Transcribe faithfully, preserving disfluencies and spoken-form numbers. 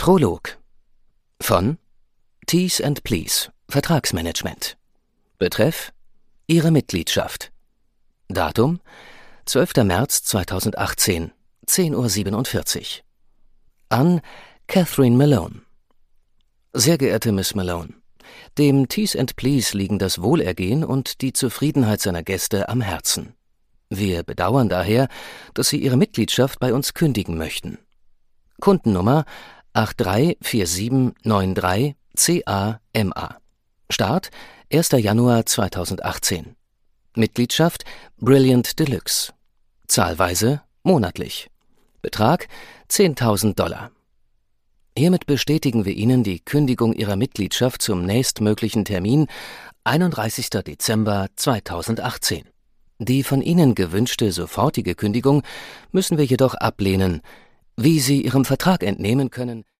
Prolog von Tees and Please Vertragsmanagement. Betreff: Ihre Mitgliedschaft. Datum: zwölfter März zweitausendachtzehn, zehn Uhr siebenundvierzig. An Catherine Malone. Sehr geehrte Miss Malone, dem Tees and Please liegen das Wohlergehen und die Zufriedenheit seiner Gäste am Herzen. Wir bedauern daher, dass Sie Ihre Mitgliedschaft bei uns kündigen möchten. Kundennummer acht drei vier sieben neun drei C A M A. Start erster Januar zweitausendachtzehn. Mitgliedschaft Brilliant Deluxe. Zahlweise monatlich. Betrag zehntausend Dollar. Hiermit bestätigen wir Ihnen die Kündigung Ihrer Mitgliedschaft zum nächstmöglichen Termin, einunddreißigster Dezember zweitausendachtzehn. Die von Ihnen gewünschte sofortige Kündigung müssen wir jedoch ablehnen. Wie Sie Ihrem Vertrag entnehmen können,